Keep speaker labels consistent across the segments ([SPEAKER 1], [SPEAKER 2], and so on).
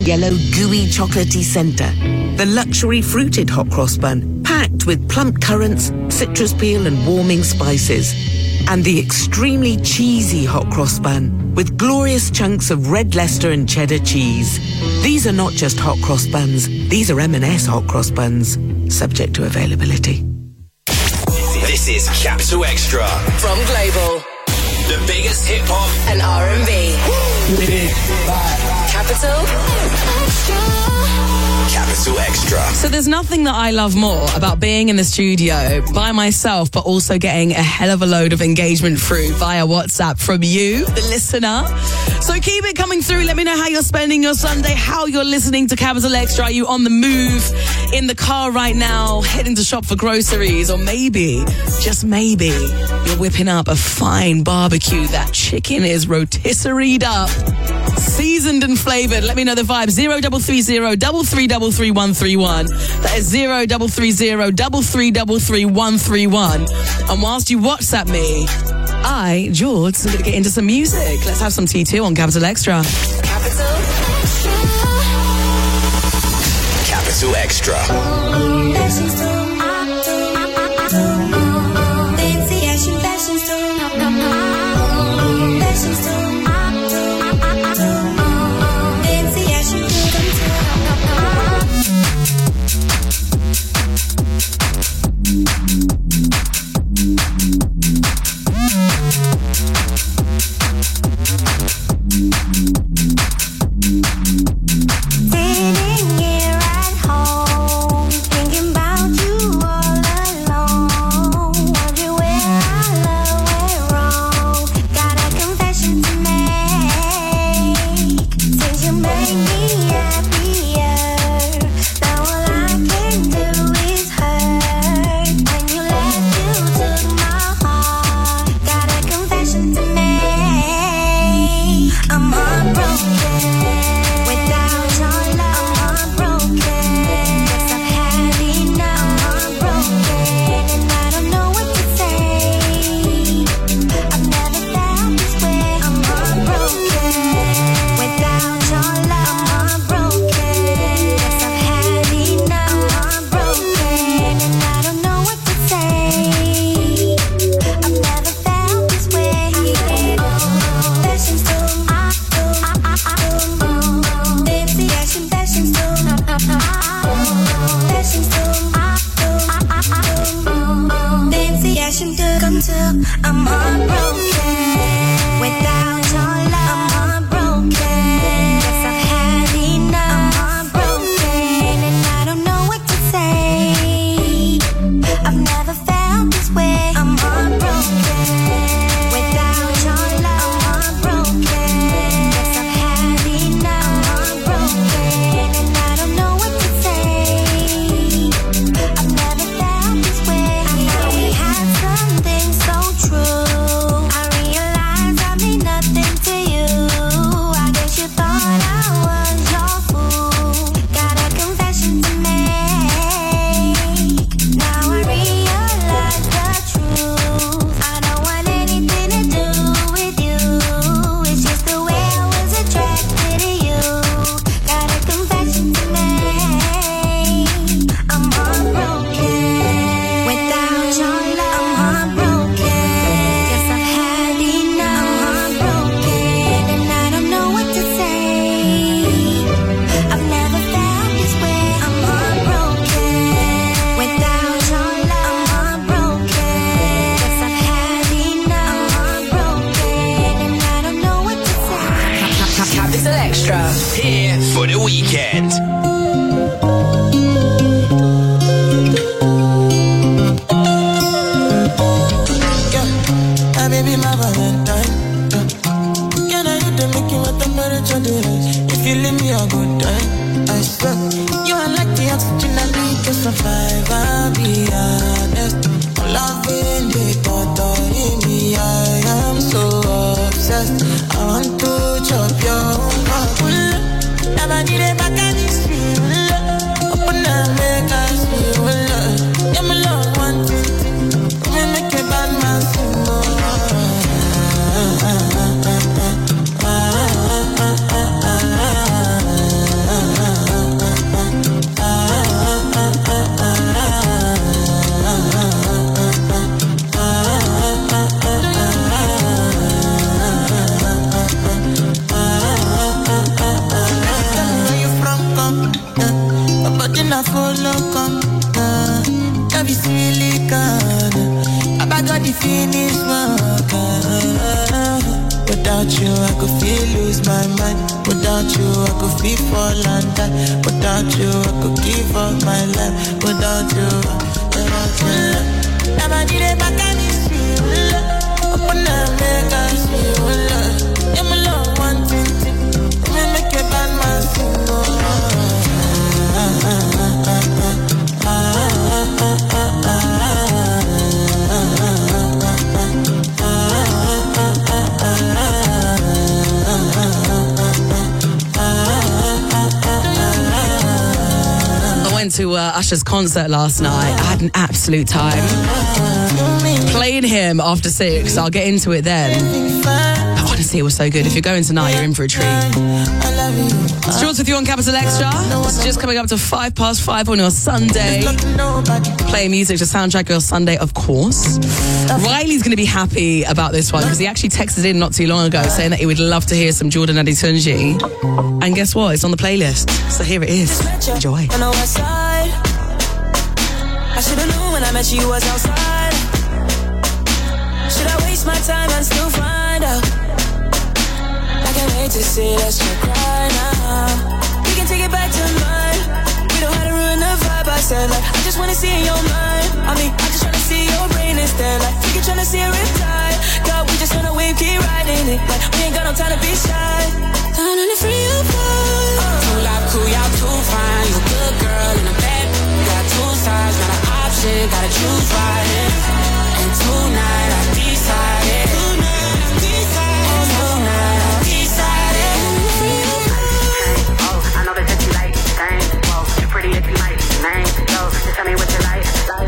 [SPEAKER 1] yellow, gooey, chocolatey centre. The luxury fruited hot cross bun, packed with plump currants, citrus peel and warming spices. And the extremely cheesy hot cross bun, with glorious chunks of red Leicester and cheddar cheese. These are not just hot cross buns, these are M&S hot cross buns, subject to availability.
[SPEAKER 2] This is Capital Extra
[SPEAKER 3] from Global.
[SPEAKER 2] The biggest hip-hop
[SPEAKER 3] and R&B. Capital
[SPEAKER 2] Extra.
[SPEAKER 4] So there's nothing that I love more about being in the studio by myself, but also getting a hell of a load of engagement through via WhatsApp from you, the listener. So keep it coming through. Let me know how you're spending your Sunday, how you're listening to Capital Extra. Are you on the move, in the car right now, heading to shop for groceries? Or maybe, just maybe, you're whipping up a fine barbecue. That chicken is rotisseried up, seasoned and flavoured. Let me know the vibe. 0330 3333 131. That is 0330 3333 131. And whilst you WhatsApp me, I, George, am going to get into some music. Let's have some T2 on Capital Extra.
[SPEAKER 2] Capital Extra.
[SPEAKER 5] I follow come. Don't be silicon. I got the finish work. Without you, I could feel lose my mind. Without you, I could feel fall and die. Without you, I could give up my life. Without you, never need it back and it's you. Open up, make us feel. Yeah, my love, one thing. Make a bad man sing.
[SPEAKER 4] To Usher's concert last night. I had an absolute time. Playing him after 6. I'll get into it then. Honestly, it was so good. If you're going tonight, you're in for a treat. Shorts with you on Capital Extra. It's just coming up to 5:05 on your Sunday. Playing music to soundtrack your Sunday, of course. Riley's going to be happy about this one because he actually texted in not too long ago saying that he would love to hear some Jordan Adetunji. And guess what? It's on the playlist. So here it is. Enjoy.
[SPEAKER 6] I should've known when I met you was outside. Should I waste my time and still find out? I can't wait to see us cry now. We can take it back to mine. We don't have to ruin the vibe. I said like, I just wanna see in your mind. I mean, I just tryna see your brain instead. Like, we can tryna see a riptide. God, we just wanna wave, keep riding it. Like, we ain't got no time to be shy. Time to free your boy. Too loud, cool, y'all too fine. You a good girl in a bed. Got two sides, not an option. Gotta choose right. And tonight I decided. Tell me what you like.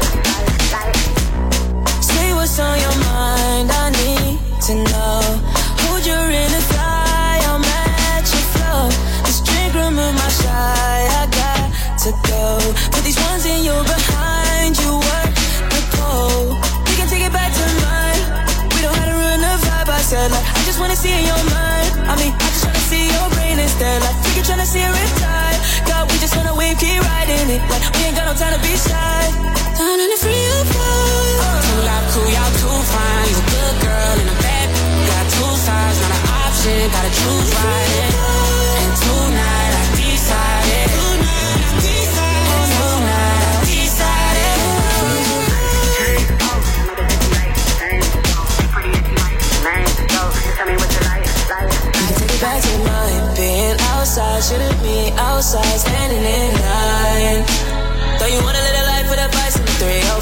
[SPEAKER 6] Say what's on your mind, I need to know. Hold your inner fly, I'll match your flow. This drink remove my shy, I got to go. Put these ones in your behind, you work the pole. We can take it back to mine. We don't have to ruin the vibe, I said like, I just wanna see in your mind. I mean, I just wanna see your brain instead. Like, we can tryna see a riptide. God, we just wanna wave, keep riding it. Like, we ain't got no time to be shy. Time to free your boy. Too loud, cool, y'all too fine. You a good girl in a bed. Got two sides, not an option. Gotta choose right. And tonight I decided. Back to mine, being outside, shouldn't be outside, standing in line. Though you wanna live a life with a vice in the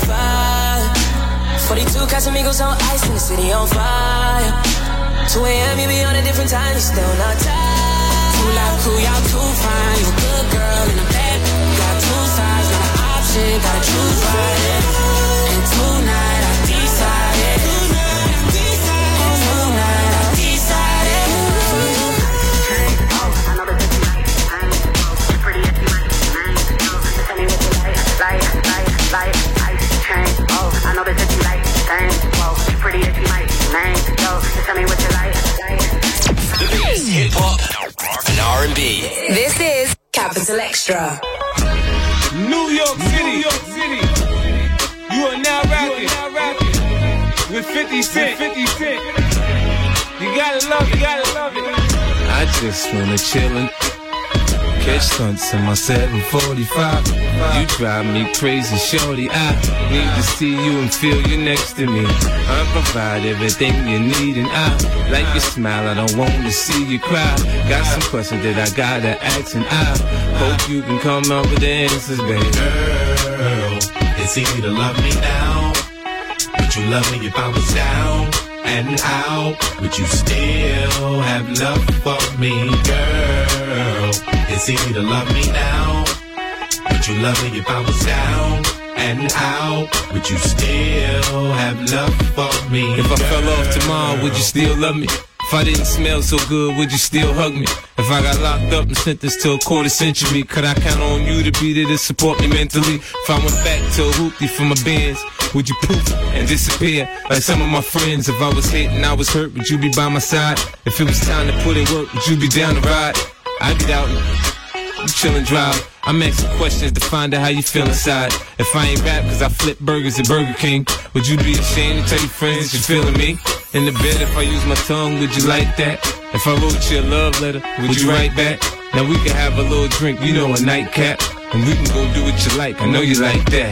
[SPEAKER 6] 305. 42 Casamigos on ice in the city on fire. 2 a.m. you be on a different time, you still not tired. Too loud, cool, y'all too fine. You a good girl in the bed. Got two sides, not an option, gotta choose right. And tonight I decided. Like ice chain, oh, I know that you like things. Whoa, pretty if you might name. Yo, just tell me what you like.
[SPEAKER 2] The biggest hip hop and R&B.
[SPEAKER 3] This is Capital Extra.
[SPEAKER 7] New York City. You are now rapping with 50 Cent. You gotta love it.
[SPEAKER 8] I just wanna chillin'. Catch stunts in my 745. You drive me crazy, shorty. I need to see you and feel you next to me. I provide everything you need, and I like your smile. I don't want to see you cry. Got some questions that I gotta ask, and I hope you can come up with the answers, baby.
[SPEAKER 9] Girl, it's easy to love me now. Would you love me if I was down and out? Would you still have love for me, girl? It's easy to love me now. Would you love me if I was down and out? Would you still have love for me,
[SPEAKER 8] If I
[SPEAKER 9] girl?
[SPEAKER 8] fell off tomorrow, would you still love me? If I didn't smell so good, would you still hug me? If I got locked up and sentenced to a quarter century, could I count on you to be there to support me mentally? If I went back to a hoopty for my bands, would you poof and disappear like some of my friends? If I was hit and I was hurt, would you be by my side? If it was time to put in work, would you be down to ride? I'd be doubting. You chillin' drive. I'm asking questions to find out how you feel inside. If I ain't rap cause I flip burgers at Burger King, would you be ashamed to tell your friends you're feeling me? In the bed, if I use my tongue, would you like that? If I wrote you a love letter, would you write back? Now we can have a little drink, you know, a nightcap, and we can go do what you like. I know you like that.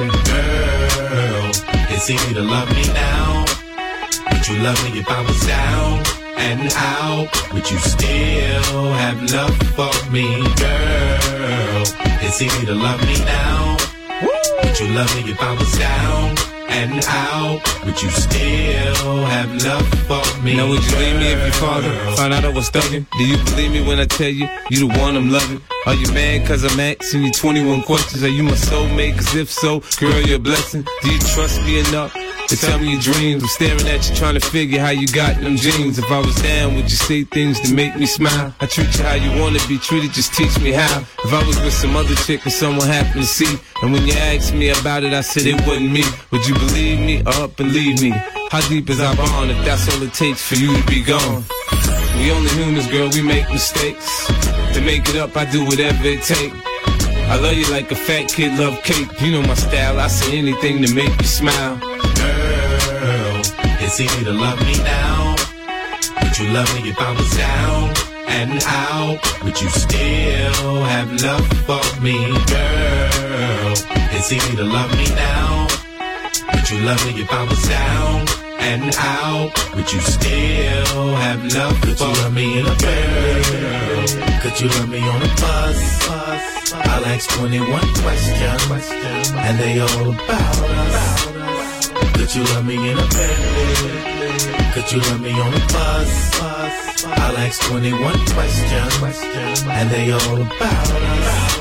[SPEAKER 9] Girl, it's easy to love me now. Would you love me if I was down and out? Would you still have love for me? Girl, it's easy to love me now. Would you love me if I was down and out? Would you still have love for me?
[SPEAKER 8] Now would you leave me if your father found out I was thugging? Do you believe me when I tell you, you the one I'm loving? Are you mad cause I'm asking you 21 questions? Are you my soulmate? Cause if so, girl, you're a blessing. Do you trust me enough to tell me your dreams? I'm staring at you trying to figure how you got them jeans. If I was down, would you say things to make me smile? I treat you how you wanna be treated, just teach me how. If I was with some other chick and someone happened to see, and when you asked me about it, I said it wasn't me, would you believe me or up and leave me? How deep is our bond if that's all it takes for you to be gone? We only humans, girl, we make mistakes. To make it up, I do whatever it takes. I love you like a fat kid love cake. You know my style, I say anything to make you smile.
[SPEAKER 9] Girl, it's easy to love me now. Would you love me if I was down and out? Would you still have love for me? Girl, it's easy to love me now. Would you love me if I was down and out? Would you still have love for me? Could you love me in a bed? Could you love me on a bus? I'll ask 21 questions, and they all about us. Could you love me in a bed? Could you love me on a bus? I'll ask 21 questions, and they all about us.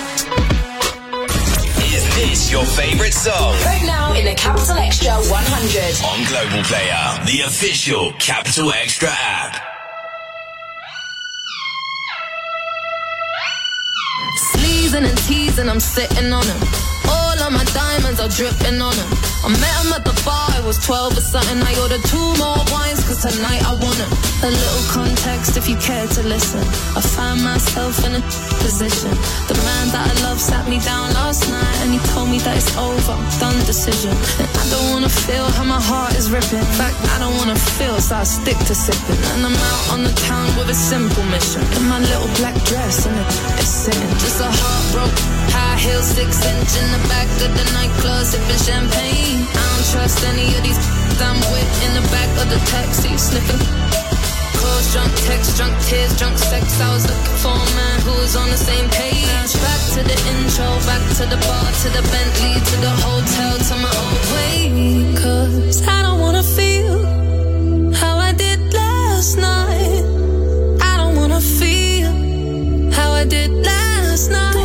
[SPEAKER 2] Is this your favorite song?
[SPEAKER 3] Right now in the Capital Extra 100.
[SPEAKER 2] On Global Player, the official Capital Extra app.
[SPEAKER 6] Sleazing and teasing, I'm sitting on him. All of my diamonds are dripping on him. I met him at the bar, I was 12 or something. I ordered 2 more wines, cause tonight I want him. A little context if you care to listen. I found myself in a position. The man that I love sat me down last night, and he told me that it's over, done decision. And I don't wanna feel how my heart is ripping. In fact, I don't wanna feel, so I stick to sipping. And I'm out on the town with a simple mission. In my little black dress, and it's sitting. Just a heartbroken, high heel, 6 inch in the back of the nightclub, sipping champagne. I don't trust any of these I'm with in the back of the taxi, sniffing. Calls, drunk text, drunk tears, drunk sex. I was looking for a man who was on the same page. Back to the intro, back to the bar, to the Bentley, to the hotel, to my old way. Cause I don't wanna feel how I did last night. I don't wanna feel how I did last night.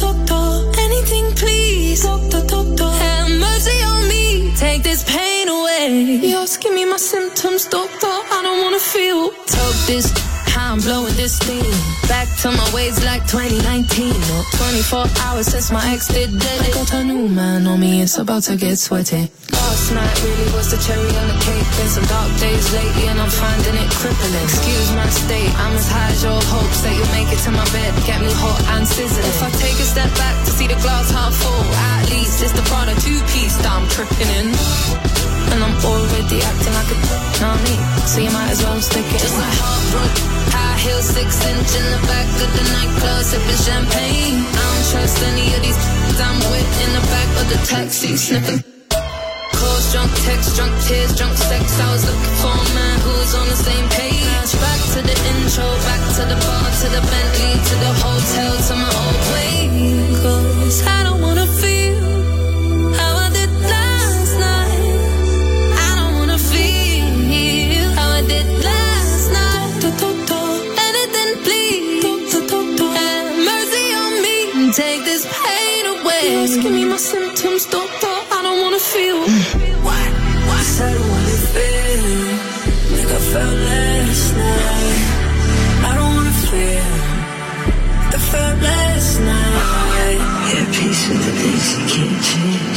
[SPEAKER 6] Anything please, have mercy on me, take this pain away. Just give me my symptoms, doctor, I don't wanna feel. Talk this, how I'm blowing this thing. Back to my ways like 2019. No, 24 hours since my ex did dead. I got a new man on me, it's about to get sweaty. Last night really was the cherry on the cake. Been some dark days lately and I'm finding it crippling. Excuse my state, I'm as high as your hopes that you'll make it to my bed, get me hot and sizzling. If I take a step back to see the glass half full, at least it's the Prada 2-piece that I'm tripping in. And I'm already acting like a know me, so you might as well stick it. Just like heartbroken, high heel, 6 inch in the back of the nightclub, sipping champagne. I don't trust any of these I'm with in the back of the taxi, sniffing. Calls, drunk text, drunk tears, drunk sex. I was looking for a man who was on the same page. Back to the intro, back to the bar, to the Bentley, to the hotel, to my old way. Cause I don't wanna feel how I did last night. I don't wanna feel how I did last night. Anything please, have mercy on me, take this pain away. Just give me my symptoms, doctor, I don't wanna feel. What? I don't wanna feel like I felt last night. I don't wanna feel like I felt last night.
[SPEAKER 10] Yeah, peace with the things you can't change.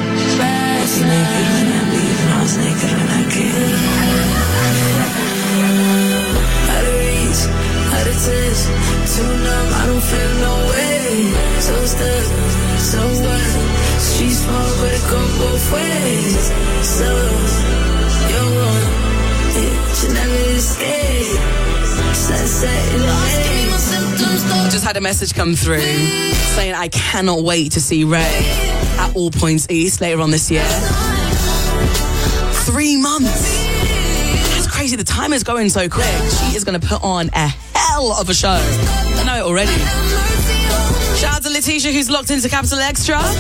[SPEAKER 6] Last night.
[SPEAKER 10] Naked when I leave, and I was naked when I came.
[SPEAKER 6] Out of reach, out of touch, too numb, I don't feel no
[SPEAKER 10] ways. So you want it, you never escape. Sunset in the
[SPEAKER 4] Just had a message come through saying I cannot wait to see Ray at All Points East later on this year. 3 months. That's crazy. The time is going so quick. She is going to put on a hell of a show. I know it already. Shout out to Letitia, who's locked into Capital Extra. I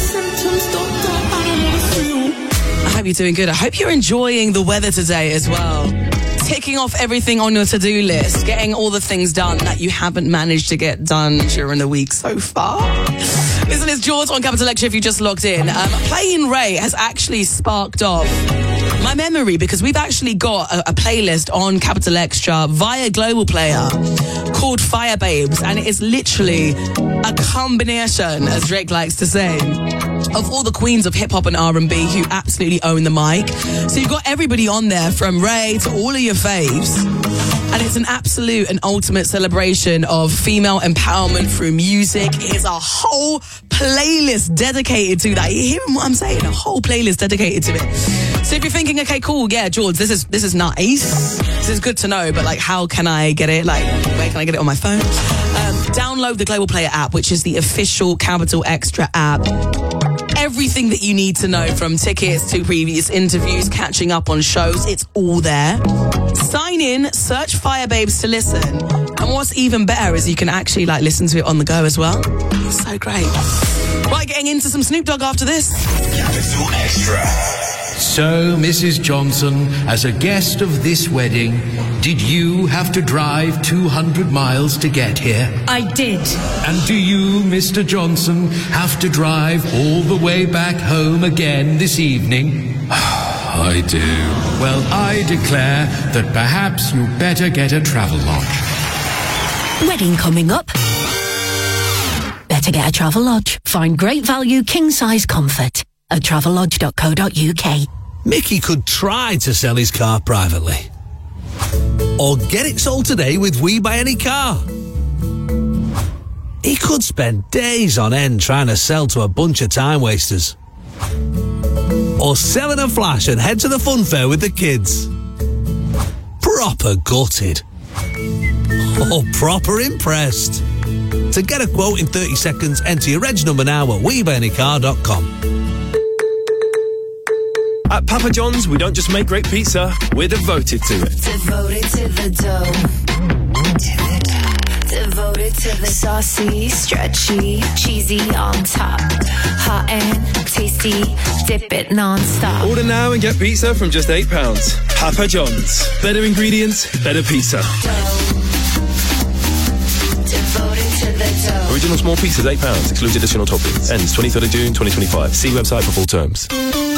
[SPEAKER 4] hope you're doing good. I hope you're enjoying the weather today as well. Ticking off everything on your to-do list, getting all the things done that you haven't managed to get done during the week so far. Listen, it's George on Capital Extra if you just logged in. Playing Ray has actually sparked off my memory because we've actually got a playlist on Capital Extra via Global Player called Fire Babes, and it is literally a combination, as Drake likes to say, of all the queens of hip-hop and R&B who absolutely own the mic. So you've got everybody on there from Ray to all of your faves. And it's an absolute and ultimate celebration of female empowerment through music. It is a whole playlist dedicated to that. You hearing what I'm saying? A whole playlist dedicated to it. So if you're thinking, okay, cool, yeah, George, this is nice. This is good to know, but like, how can I get it? Like, where can I get it on my phone? Download the Global Player app, which is the official Capital Extra app. Everything that you need to know, from tickets to previous interviews, catching up on shows, it's all there. Sign in, search Fire Babes to listen. And what's even better is you can actually like listen to it on the go as well. It's so great. Right, getting into some Snoop Dogg after this.
[SPEAKER 2] Capital Extra.
[SPEAKER 11] So, Mrs. Johnson, as a guest of this wedding, did you have to drive 200 miles to get here?
[SPEAKER 12] I did.
[SPEAKER 11] And do you, Mr. Johnson, have to drive all the way back home again this evening?
[SPEAKER 13] I do.
[SPEAKER 11] Well, I declare that perhaps you better get a Travelodge.
[SPEAKER 12] Wedding coming up? Better get a Travelodge. Find great value, king-size comfort at Travelodge.co.uk.
[SPEAKER 14] Mickey could try to sell his car privately. Or get it sold today with We Buy Any Car. He could spend days on end trying to sell to a bunch of time wasters. Or sell in a flash and head to the fun fair with the kids. Proper gutted. Or proper impressed. To get a quote in 30 seconds, enter your reg number now at WeBuyAnyCar.com.
[SPEAKER 15] At Papa John's, we don't just make great pizza, we're devoted to it.
[SPEAKER 6] Devoted to the dough. Devoted to the saucy, stretchy, cheesy on top. Hot and tasty, dip it non-stop.
[SPEAKER 15] Order now and get pizza from just £8. Papa John's. Better ingredients, better pizza.
[SPEAKER 6] Devoted to the dough.
[SPEAKER 15] Original small pizzas, £8. Excludes additional toppings. Ends 23rd of June 2025. See website for full terms.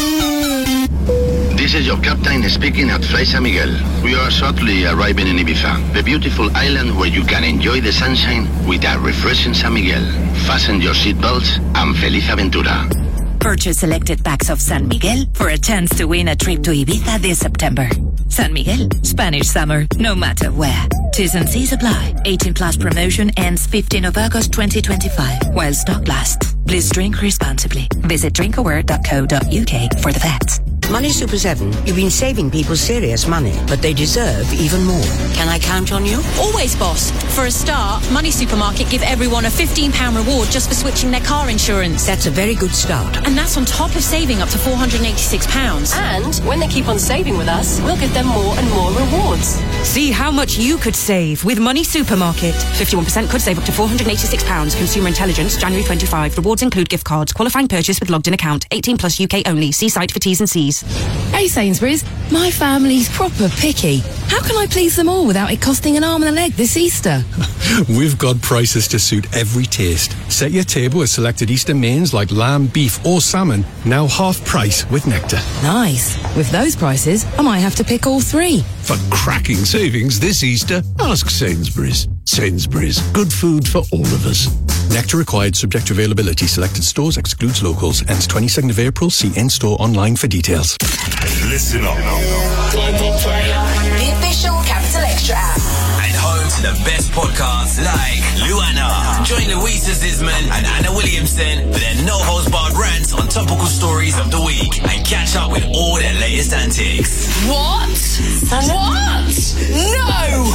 [SPEAKER 16] This is your captain speaking at Fly San Miguel. We are shortly arriving in Ibiza, the beautiful island where you can enjoy the sunshine with a refreshing San Miguel. Fasten your seatbelts and feliz aventura.
[SPEAKER 17] Purchase selected packs of San Miguel for a chance to win a trip to Ibiza this September. San Miguel, Spanish summer, no matter where. T's and C's apply. 18 plus promotion ends 15 of August 2025 while stock lasts. Please drink responsibly. Visit drinkaware.co.uk for the facts.
[SPEAKER 18] Money Super 7, you've been saving people serious money, but they deserve even more. Can I count on you?
[SPEAKER 19] Always, boss. For a start, Money Supermarket give everyone a £15 reward just for switching their car insurance.
[SPEAKER 18] That's a very good start.
[SPEAKER 19] And that's on top of saving up to £486.
[SPEAKER 20] And when they keep on saving with us, we'll give them more and more rewards.
[SPEAKER 21] See how much you could save with Money Supermarket. 51% could save up to £486. Consumer Intelligence, January 25. Rewards include gift cards. Qualifying purchase with logged in account. 18 plus UK only. See site for T's and C's.
[SPEAKER 22] Hey Sainsbury's, my family's proper picky. How can I please them all without it costing an arm and a leg this Easter?
[SPEAKER 13] We've got prices to suit every taste. Set your table with selected Easter mains like lamb, beef or salmon, now half price with Nectar.
[SPEAKER 22] Nice. With those prices, I might have to pick all three.
[SPEAKER 14] For cracking savings this Easter, ask Sainsbury's. Sainsbury's, good food for all of us.
[SPEAKER 13] Nectar required, subject to availability. Selected stores, excludes locals. Ends 22nd of April. See in-store online for details.
[SPEAKER 2] Listen up.
[SPEAKER 3] The official Capital Extra app.
[SPEAKER 2] And home to the best podcasts like Luana. Join Louisa Zisman and Anna Williamson for their no-holds-barred rants on topical stories of the week and catch up with all their latest antics.
[SPEAKER 3] What? What? No!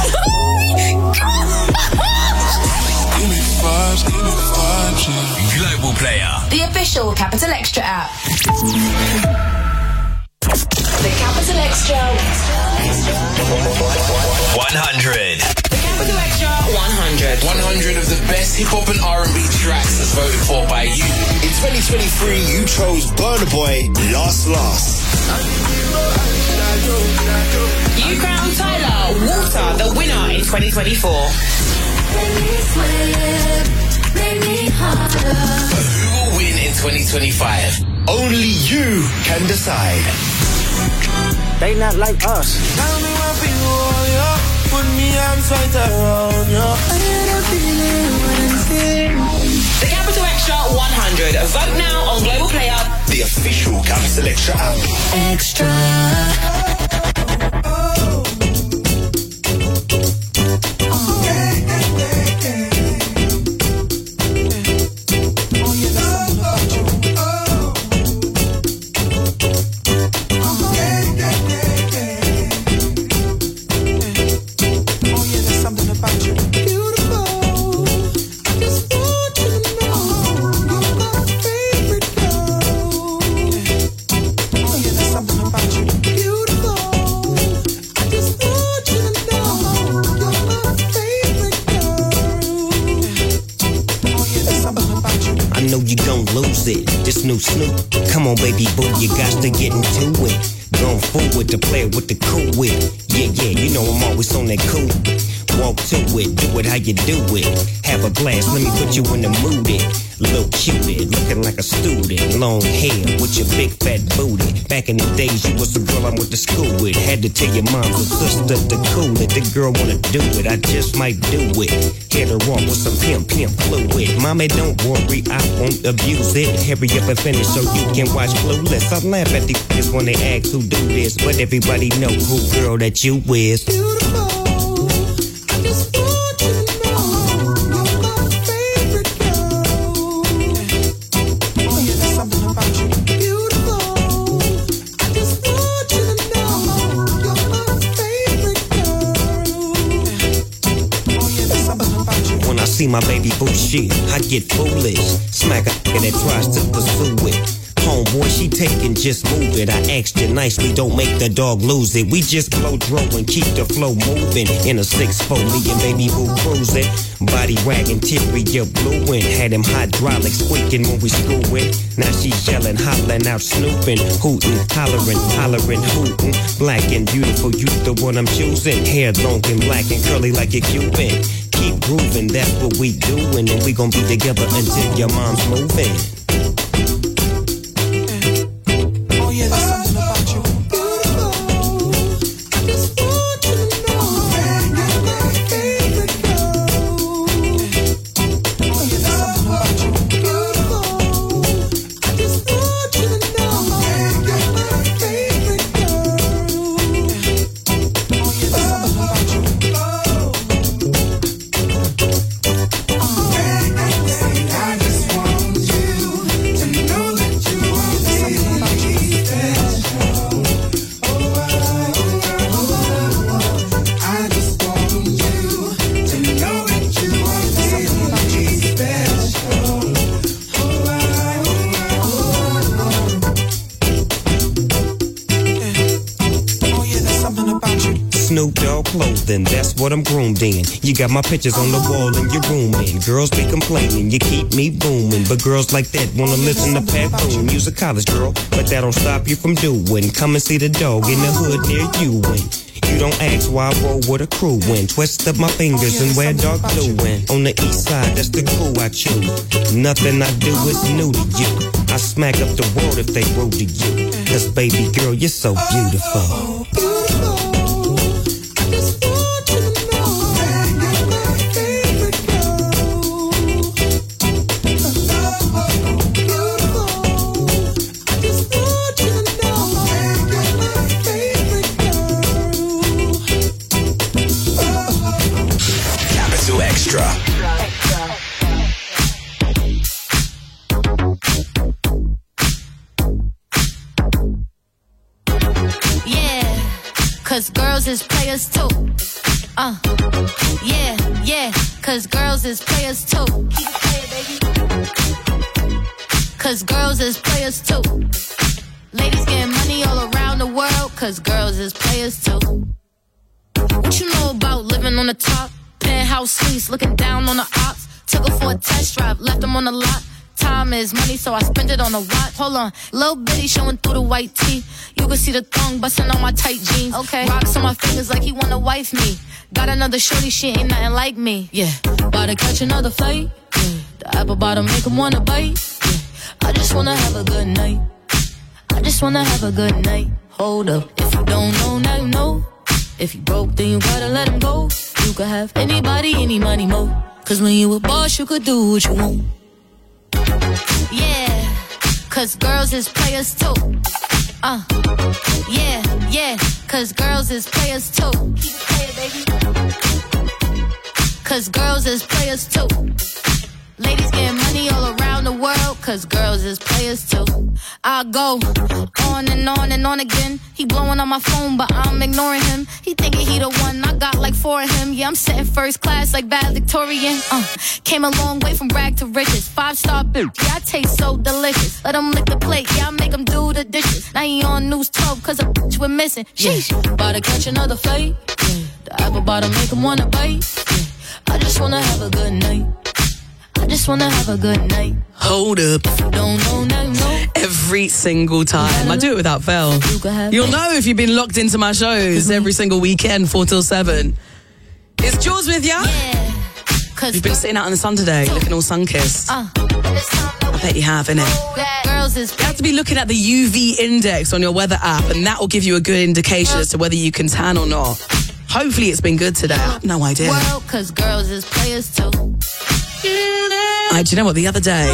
[SPEAKER 2] Global Player.
[SPEAKER 3] The official Capital Extra app. The Capital Extra
[SPEAKER 2] 100.
[SPEAKER 3] The Capital Extra 100.
[SPEAKER 2] 100 of the best hip-hop and R&B tracks as voted for by you.
[SPEAKER 1] In 2023, you chose Burna Boy, Lost.
[SPEAKER 3] You crowned Tyler Water the winner in 2024.
[SPEAKER 2] But who will win in 2025?
[SPEAKER 1] Only you can decide.
[SPEAKER 5] They not like us.
[SPEAKER 6] Tell me what people want you. Put me arms right around you. I had a feeling when I'm here.
[SPEAKER 3] The Capital Extra 100. Vote now on Global Player.
[SPEAKER 1] The official Capital Extra app.
[SPEAKER 10] Extra.
[SPEAKER 5] This new Snoop, come on baby boo, you got to get into it. Going forward to play with the cool wit. Yeah, you know I'm always on that cool. Walk to it, do it how you do it. Have a glass, let me put you in the mood. Little cutie, looking like a student. Long hair with your big fat booty. Back in the days, you was the girl I went to school with. Had to tell your mom or sister to cool it. The girl wanna do it, I just might do it. Hit her off with some pimp fluid. Mommy, don't worry, I won't abuse it. Hurry up and finish so you can watch Clueless. I laugh at these kids when they ask who do this, but everybody know who girl that you is. See my baby boo shit, I get foolish. Smack a that tries to pursue it. Homeboy, she taking, just move it. I asked you nicely, don't make the dog lose it. We just blow dro and keep the flow moving. In a 6'4", me and baby boo cruising. Body wagging, interior blueing. Had them hydraulics squeaking when we screwing. Now she yelling, hollering out, snooping. Hooting, hollering, hooting. Black and beautiful, you the one I'm choosing. Hair long and black and curly like a Cuban. Keep grooving, that's what we doing. And we gon' be together until your mom's moving.
[SPEAKER 6] Oh yeah, there's something about you. I just want you to know you're my favorite girl. Oh yeah, there's something about you. I just want you to know you're my favorite girl. Oh yeah, there's something about you. I just want you to know that you are really special. I just want you to know that you are really special. Oh yeah, there's something about you.
[SPEAKER 5] Snoop Dogg clothing, that's what I'm groomed in. You got my pictures on the wall in your room, and girls be complaining, you keep me booming. But girls like that wanna listen to Pat Boone. You's a college girl, but that don't stop you from doing. Come and see the dog in the hood near you. And you don't ask why I roll with a crew when twist up my fingers and wear dark blue. And on the east side, that's the crew I choose. Nothing I do is new to you. I smack up the world if they rude to you. Cause baby girl, you're so beautiful.
[SPEAKER 7] cause girls is players too. Yeah, cause girls is players too. Keep it playing, baby. Cause girls is players too. Ladies getting money all around the world, cause girls is players too. What you know about living on the top? Penthouse suites, looking down on the ops. Took her for a test drive, left them on the lot. Time is money, so I spend it on a watch. Hold on, little bitty showing through the white tee. You can see the thong busting on my tight jeans. Okay, rocks on my fingers like he wanna wife me. Got another shorty, she ain't nothing like me. Yeah, about to catch another flight. Yeah, the apple bottom make him wanna bite. Yeah, I just wanna have a good night. I just wanna have a good night. Hold up, if you don't know, now you know. If you broke, then you gotta let him go. You could have anybody, any money, mo. Cause when you a boss, you could do what you want. Yeah, cause girls is players too. Yeah, cause girls is players too. Keep it playing, baby. Cause girls is players too. Ladies getting money all around the world, cause girls is players too. I go on and on and on again. He blowing on my phone, but I'm ignoring him. He thinking he the one, I got like 4 of him. Yeah, I'm sitting first class like valedictorian. Came a long way from rag to riches. 5-star bitch, yeah, I taste so delicious. Let him lick the plate, yeah, I make him do the dishes. Now he on News 12, cause a bitch we're missing. Sheesh, about to catch another flight. Yeah, the apple bottom make him wanna bite. Yeah, I just wanna have a good night. I just wanna have a good night.
[SPEAKER 4] Hold up.
[SPEAKER 7] Don't know, now you know.
[SPEAKER 4] Every single time. I do it without fail. You'll know if you've been locked into my shows every single weekend, 4 till 7. It's Jules with ya.
[SPEAKER 7] Yeah.
[SPEAKER 4] You've been sitting out in the sun today, looking all sun-kissed. I bet you have, innit? You have to be looking at the UV index on your weather app, and that will give you a good indication as to whether you can tan or not. Hopefully it's been good today. I have no idea.
[SPEAKER 7] World, cause girls is players too.
[SPEAKER 4] Do you know what? The other day,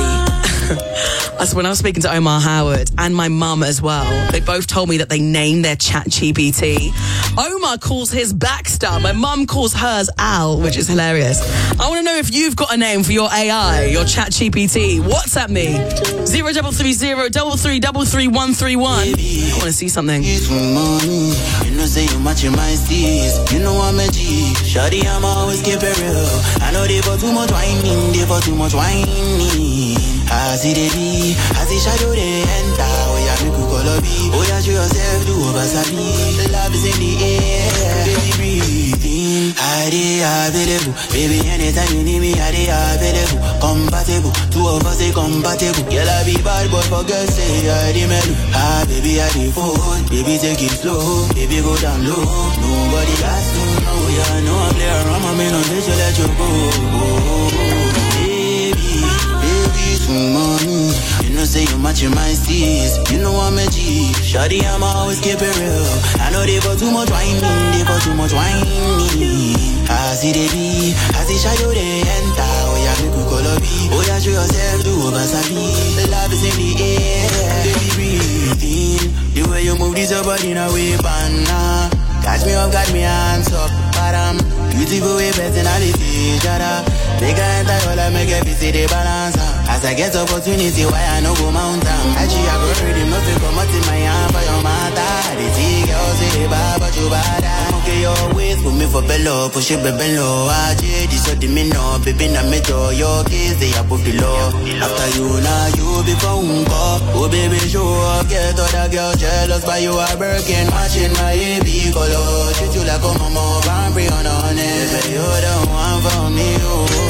[SPEAKER 4] when I was speaking to Omar Howard and my mum as well, they both told me that they named their ChatGPT. Omar calls his Baxter. My mum calls hers Al, which is hilarious. I want to know if you've got a name for your AI, your ChatGPT. WhatsApp me. 0330 3333 131. I want to see something.
[SPEAKER 8] You know, say you matching my steez. You know I'm a G. Shawty, I'm always keep it real. I know they for too much whining, they for too much whining. I see the be, I see shadow they enter. Oh yeah, make you call up. Oh yeah, show yourself, do over sabi. Love is in the air, baby breathe in. I dey available, baby anytime you need me, I dey available. Compatible, 2 of us they compatible. Girl I be bad, but for girls say I dey mellow. Ah baby I dey phone, baby take it slow, baby go down low. Nobody got to know, yeah I know I'm there. I'm a man on this, you let you go. Money. You know say you matching my steez. You know I'm a G. Shawty I'm always keep it real. I know they for too much whining, they for too much whining. I see the be, I see shadow they enter. Oh yeah, make you call up. Oh yeah, show yourself, do over sabi. Love is in the air, baby breathe in. The way you move this your body in a way, banana. Catch me up, got me hands up, bottom. Beautiful way, personality, jada. Make a enter all I make every see the balance. As I get opportunity, why I no go mountain. Actually, I go ready, nothing come out in my hand for your matter. The tea girl say they bad, but you bad. Okay, your waist, put me for bello, push it bello. I this so the me no, baby, na me to your kiss, they above the law. After you, now you before uncle. Oh, baby, show up, get other girls jealous, but you are breaking, matching my AB color. Treat you like a mama, Grand Prix on honest. Baby, you're the one for me, oh.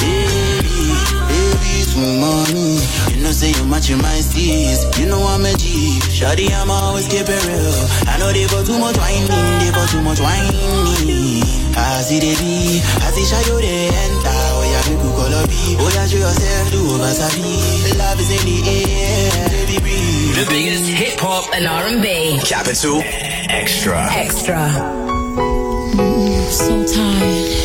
[SPEAKER 8] Money. You know say you matching my steez. You know I'm a G. Shawty I'm always keep it real. I know they for too much whining, they for too much whining. I see the be, I see shadow they enter. Oh yeah, make you call up. Oh yeah, show yourself, do over sabi. Love is in the air, baby breathe.
[SPEAKER 2] The biggest hip hop and R&B. Capital Extra.
[SPEAKER 22] So tired.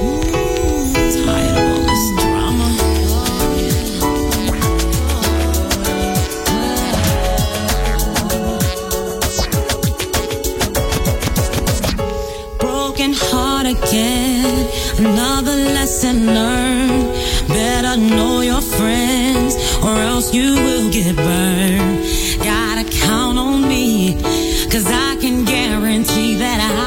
[SPEAKER 22] Heart again, another lesson learned. Better know your friends, or else you will get burned. Gotta count on me, 'cause I can guarantee that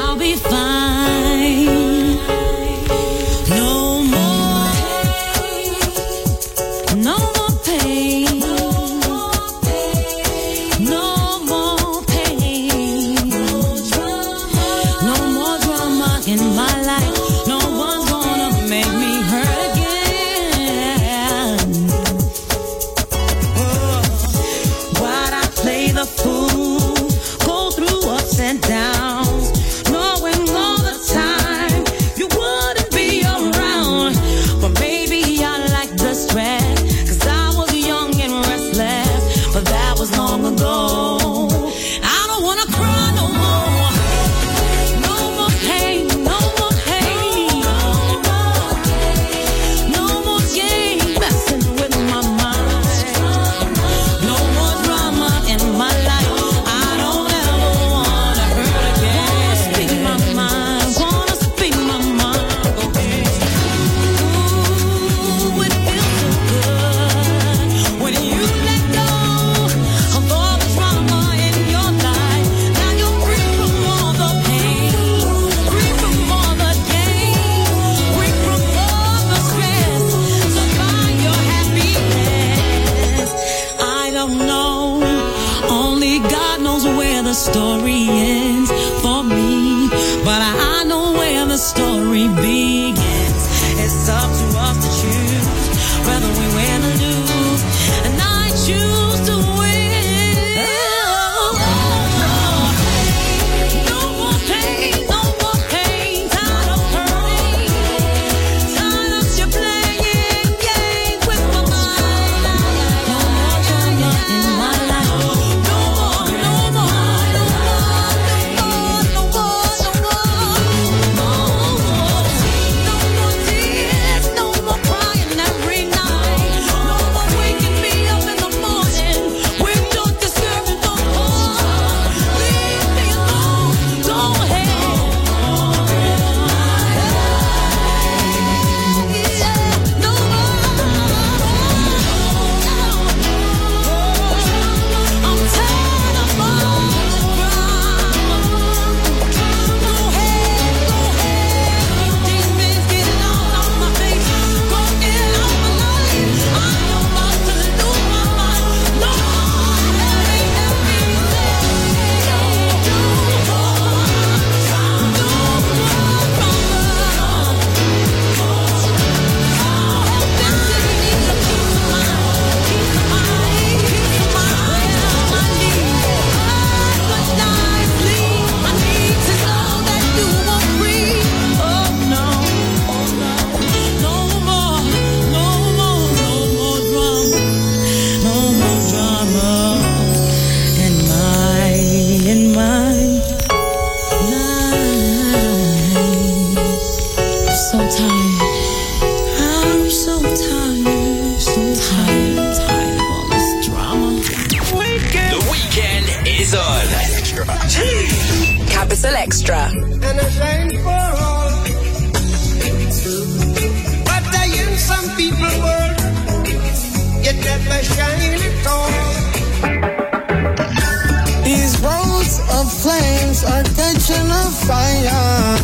[SPEAKER 22] No more pain. No more pain. No more drama in my life. No one's gonna make me hurt again. Why'd I play the fool? Go through ups and downs, knowing all the time you wouldn't be around. But maybe I like the stress, 'cause I was young and restless, but that was long ago. I don't wanna cry no more. No more pain, no more pain. No more messing with my mind. No more drama in my life. I don't ever wanna hurt again. Wanna speak my mind, wanna speak my mind. Ooh, it feels so good when you let go of all the drama in your life. Now you're free from all the pain, free from all the gain, free from all the stress. So find your happiness. I don't know, only God knows where the story ends for me, but I know where the story begins. It's up to us to choose whether we win or lose, and I choose to win. No more pain, no more pain. Tired of hurting, tired of you playing games with my mind. No more drama in my life. No more, no more, no more, no more, no more, no more. No more tears, no more crying every night. No more waking me up in the morning with your disturbing thoughts. Leave me alone, go ahead. No I'm tired of all the drama. Go ahead, go ahead. These men getting all on my face. Go get out my life. I am about to lose my mind. No, that ain't so tired. I'm so tired, so tired, tired of all this drama.
[SPEAKER 2] The weekend is on.
[SPEAKER 3] Capital Extra.
[SPEAKER 9] And a shine for all. But I in some people world, yet never shine at all. These roads of flames are catching a fire.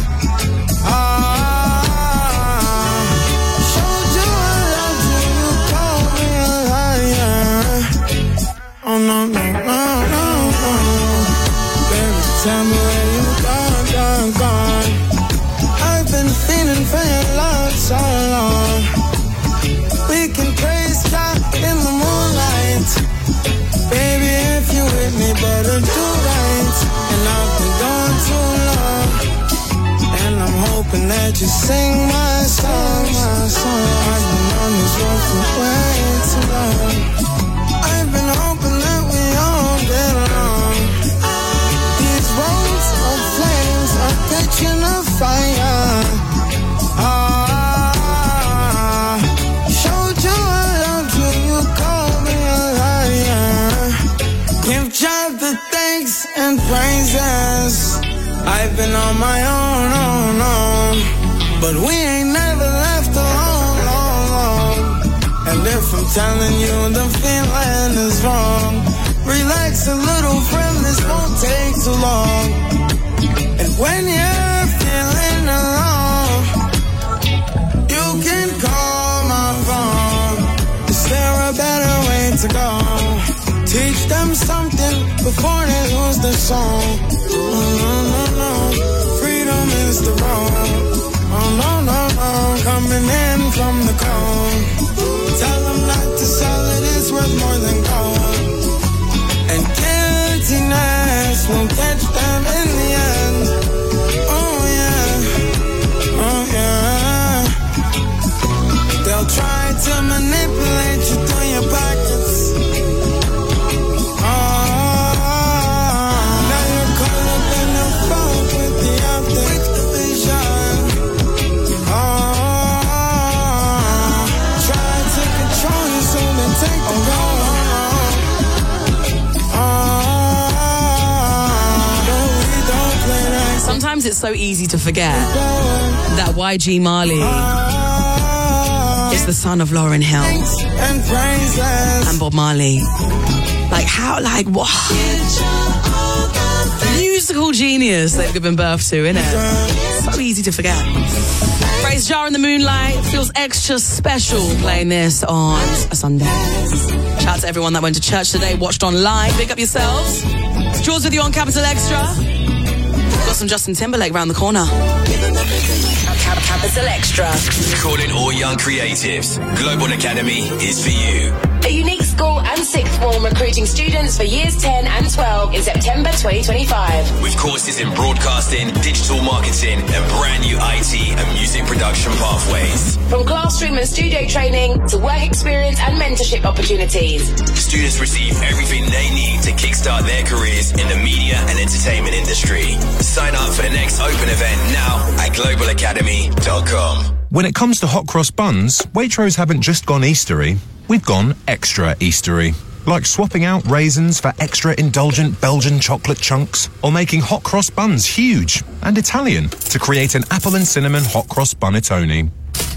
[SPEAKER 9] Showed you I loved you, you called me a liar. Oh no, no, no, no, no. Baby, tell me where you gone, gone. I've been feeling for your love so long. We can praise God in the moonlight. Baby, if you with me, better do right. And I've been gone too long, and I'm hoping that you sing my song, my song. I've been on this road for way too long. I've been hoping that we all get along. These roads of flames are catching a fire. Showed you I loved you, you called me a liar. Give God the thanks and praises. I've been on my own, but we ain't never left alone, long. And if I'm telling you the feeling is wrong, relax a little, friend, this won't take too long. And when you're feeling alone, you can call my phone. Is there to go. Teach them something before they lose their soul. No. Freedom is the road. No. Coming in from the cold. Tell them not to sell it, it's worth more than gold. And guiltiness won't catch them in the end. Oh yeah. They'll try to manipulate you through your pockets. Now you're caught up in the fog with the optics, the vision. Try to control you so they take the goal.
[SPEAKER 4] Sometimes it's so easy to forget that YG Marley is the son of Lauryn Hill and Bob Marley. What? Musical genius they've given birth to, innit? So easy to forget. Praise Jar in the Moonlight feels extra special playing this on a Sunday. Shout out to everyone that went to church today, watched online. Pick up yourselves. Jules with you on Capital Extra. Got some Justin Timberlake round the corner.
[SPEAKER 2] Capital Extra. Calling all young creatives. Global Academy is for you.
[SPEAKER 3] A unique school and sixth form recruiting students for years 10 and 12 in September 2025.
[SPEAKER 2] With courses in broadcasting, digital marketing, and brand new IT and music production pathways.
[SPEAKER 3] From classroom and studio training to work experience and mentorship opportunities.
[SPEAKER 2] Students receive everything they need to kickstart their careers in the media and entertainment industry. Sign up for the next open event now at globalacademy.com.
[SPEAKER 11] When it comes to hot cross buns, Waitrose haven't just gone Eastery, we've gone extra Eastery. Like swapping out raisins for extra indulgent Belgian chocolate chunks, or making hot cross buns huge and Italian to create an apple and cinnamon hot cross bunnetone.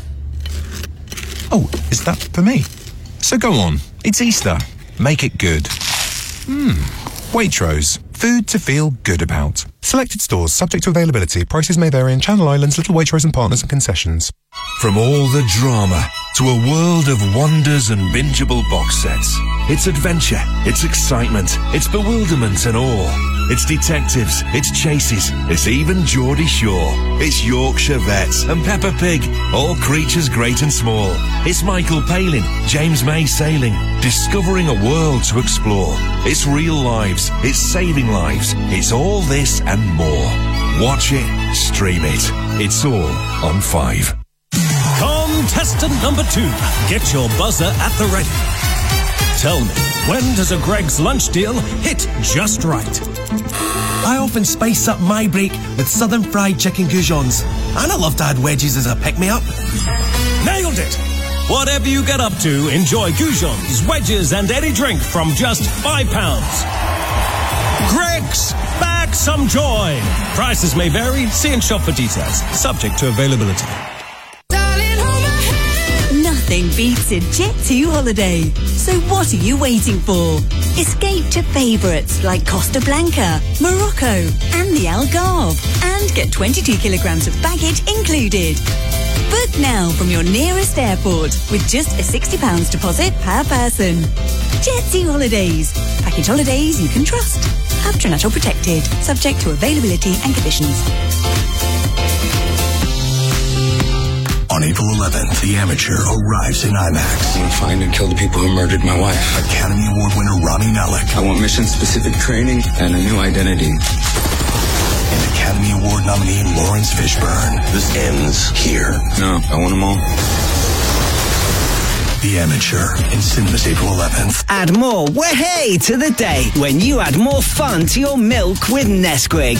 [SPEAKER 11] Oh, is that for me? So go on, it's Easter. Make it good. Waitrose. Food to feel good about. Selected stores subject to availability. Prices may vary in Channel Islands, Little Waitrose and Partners and concessions.
[SPEAKER 12] From all the drama to a world of wonders and bingeable box sets. It's adventure, it's excitement, it's bewilderment and awe. It's detectives, it's chases, it's even Geordie Shore. It's Yorkshire Vets and Peppa Pig, all creatures great and small. It's Michael Palin, James May sailing, discovering a world to explore. It's real lives, it's saving lives, it's all this and more. Watch it, stream it. It's all on 5.
[SPEAKER 23] Contestant number 2, get your buzzer at the ready. Tell me, when does a Greg's lunch deal hit just right?
[SPEAKER 24] I often spice up my break with southern fried chicken goujons. And I love to add wedges as a pick-me-up.
[SPEAKER 23] Nailed it! Whatever you get up to, enjoy goujons, wedges and any drink from just £5. Greg's, back some joy! Prices may vary, see and shop for details. Subject to availability.
[SPEAKER 25] Nothing beats a Jet2 holiday. So what are you waiting for? Escape to favourites like Costa Blanca, Morocco and the Algarve. And get 22 kilograms of baggage included. Book now from your nearest airport with just a £60 deposit per person. Jet2 Holidays. Package holidays you can trust. After natural protected. Subject to availability and conditions.
[SPEAKER 12] On April 11th, The Amateur arrives in IMAX.
[SPEAKER 26] I'm gonna find and kill the people who murdered my wife.
[SPEAKER 12] Academy Award winner Rami Malek.
[SPEAKER 26] I want mission-specific training and a new identity.
[SPEAKER 12] And Academy Award nominee Lawrence Fishburne. This ends here.
[SPEAKER 26] No, I want them all.
[SPEAKER 12] The Amateur in cinemas April 11th.
[SPEAKER 27] Add more way to the day when you add more fun to your milk with Nesquik.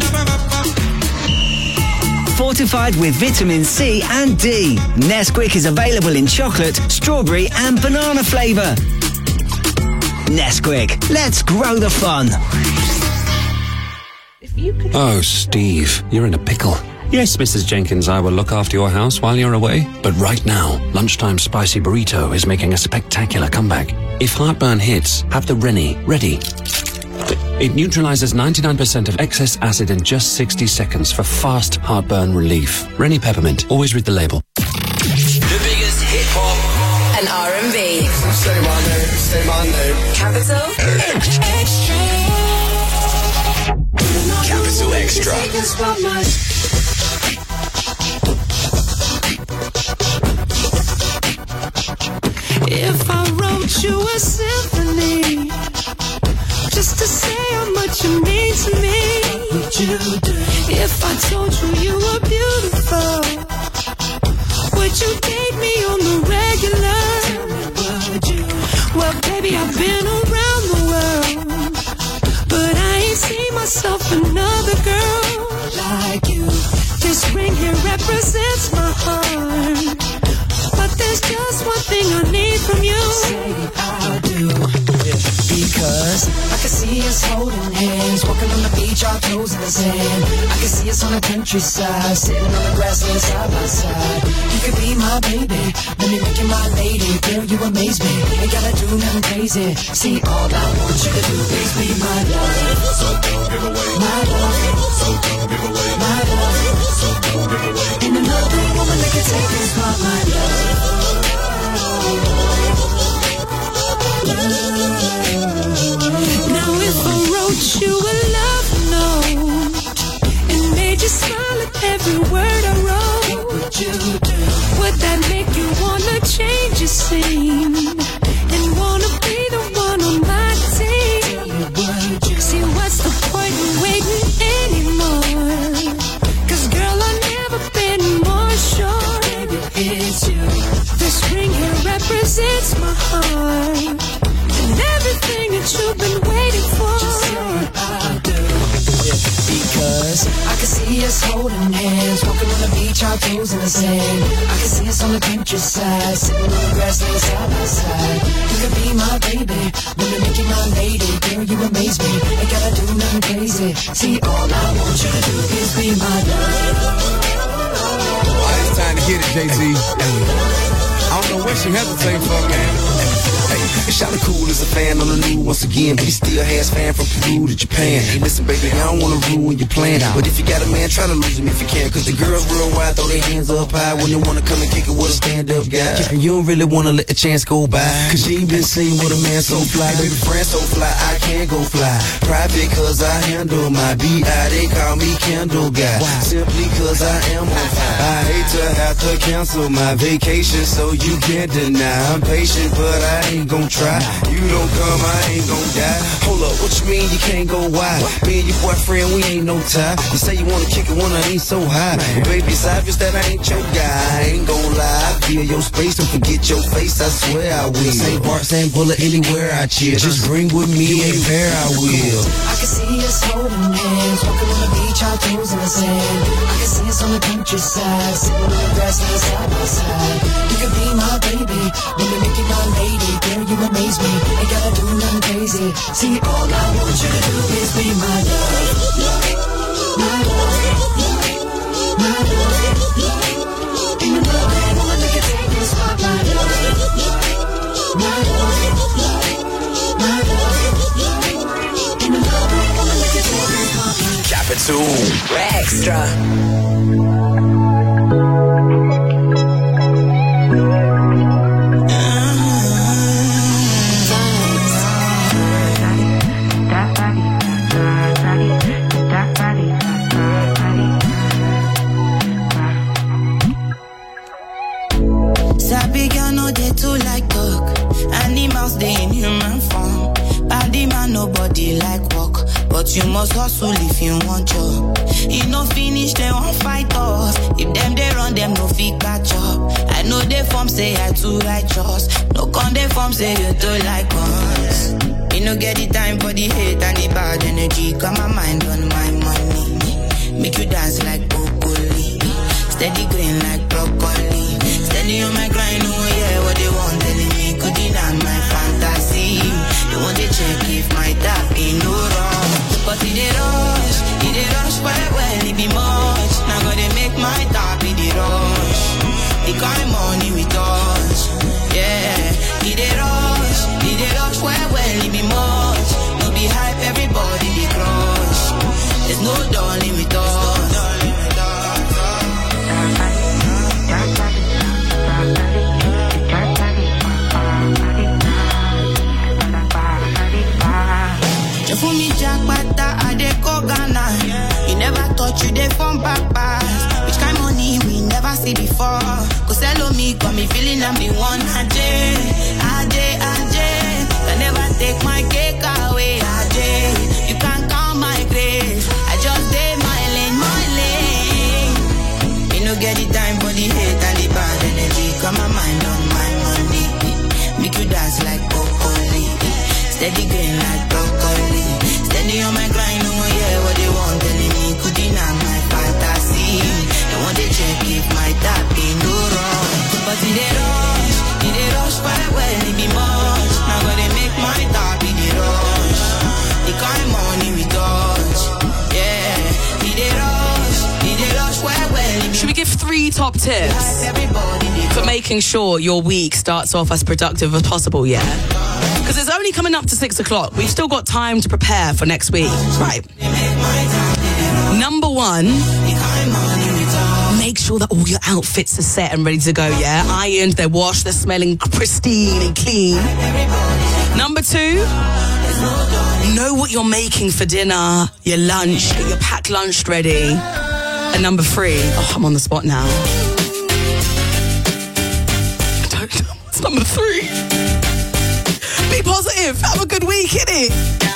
[SPEAKER 27] Fortified with vitamin C and D. Nesquik is available in chocolate, strawberry and banana flavour. Nesquik, let's grow the fun.
[SPEAKER 28] Oh, Steve, you're in a pickle. Yes, Mrs. Jenkins, I will look after your house while you're away. But right now, Lunchtime Spicy Burrito is making a spectacular comeback. If heartburn hits, have the Rennie ready. It neutralizes 99% of excess acid in just 60 seconds for fast heartburn relief. Rennie Peppermint. Always read the label.
[SPEAKER 2] The biggest hip-hop
[SPEAKER 3] and R&B R&B.
[SPEAKER 9] Say my name, say my name.
[SPEAKER 3] Capital Extra.
[SPEAKER 2] Capital Extra.
[SPEAKER 22] If I wrote you a symphony, just to say how much you mean to me, what would you do? If I told you you were beautiful, would you date me on the regular? Tell me, would you? Well, baby, I've been around the world, but I ain't seen myself another girl like you. This ring here represents my heart, but there's just one thing I need from you. Say I do. Because I can see us holding hands, walking on the beach, our toes in the sand. I can see us on the countryside, sitting on the grassland side by side. You could be my baby, let me make you my lady. Girl, you amaze me, ain't gotta do nothing crazy. See, all I want you to do is be my love. So don't give away my love. So don't give away my love. So don't give away. Ain't another woman that can take this part, my love. Now if I wrote you a love note and made you smile at every word I wrote, what would you do? Would that make you wanna change your scene and wanna be the one on my team? Would you? See, what's the point in waiting anymore? 'Cause girl, I've never been more sure. Baby, it's you. This ring here represents my heart and everything that you've been waiting for. Just say I do. Because I can see us holding hands, walking on the beach, our toes in the sand. I can see us on the countryside, sitting on the grassland side by side. You could be my baby, let me make you my lady. Girl, you amaze me, ain't gotta do nothing crazy. See, all I want you to do is be my love.
[SPEAKER 14] Alright, it's time to get it, Jay-Z. I don't know what she hesitating for, man.
[SPEAKER 15] Hey, Shawty cool as a fan on the new once again, but he still has fan from Peru to Japan. Hey, listen, baby, I don't wanna ruin your plan, but if you got a man, try to lose him if you can. 'Cause the girls worldwide throw their hands up high when they wanna come and kick it with a stand-up guy. And you don't really wanna let the chance go by, 'cause you ain't been seen with a man so fly. Baby, friend so fly, I can't go fly. Private 'cause I handle my B.I. They call me Candle Guy, simply 'cause I am on fire. I hate to have to cancel my vacation, so you can't deny. I'm patient, but I ain't gon' try. You don't come, I ain't gon' die. Hold up, what you mean you can't go wide? Me and your boyfriend, we ain't no tie. You say you wanna kick it when I ain't so high. But baby, it's obvious that I ain't your guy. I ain't gon' lie. I feel your space, don't forget your face, I swear I will. Same bar, same bullet, anywhere I chill. Just bring with me a pair, I will.
[SPEAKER 22] I can see us holding hands, walking on the beach, our toes in the sand. I can see us on the countryside, sitting on the grassland side by side. You could be my baby, let me make you my lady. Girl, you amaze me, ain't gotta do nothing crazy. See, all I want you to do is be my love. My love. My love. Ain't another woman that can take this spot, my love. My love. My love. Ain't another woman that can take this spot, my love.
[SPEAKER 2] Capital Extra.
[SPEAKER 6] Sabi girl no dey too like talk. Animals dey in human form. Body man nobody like walk, but you must hustle if you want job. You no finish they won't fight us. If them they run them no fit catch up. I know they form say I too righteous. No con they form say you too like us. You no get the time for the hate and the bad energy. Got my mind on my money. Make you dance like broccoli. Steady green like broccoli. Steady on my grind, oh yeah, what they want telling me could deny my fantasy. They want to check if my tap ain't no wrong. But it they rush well, it be much. Now gotta make my tap in the rush. The kind of money we touch, yeah. It they rush well, it be much. No be hype, everybody they crush. There's no darling with us.
[SPEAKER 1] but you dey from back pass. Which kind money we never see before? Cause hello me, got me feeling I'm the one. Ajay, can never take my cake away. Ajay, you can't count my grace. I just did my lane. Me no get the time for the hate and the bad energy. Got my mind on my money. Make you dance like broccoli. Steady green like broccoli. Steady on my grind, no one hear what they want. Telling me could deny my fantasy. They want to check if my tap ain't no wrong. But it they rush quite well, it be much. Now gotta make my tap in the rush. The kind money we touch, yeah. It they rush quite well.
[SPEAKER 4] Should we give 3 top tips for making sure your week starts off as productive as possible, yeah? Because it's only coming up to 6 o'clock. We've still got time to prepare for next week. Right. Number 1, make sure that all your outfits are set and ready to go, yeah? Ironed, they're washed, they're smelling pristine and clean. Number 2, know what you're making for dinner, your lunch, get your packed lunch ready. And number 3, I'm on the spot now. I don't know. It's number 3. Be positive. Have a good week, innit?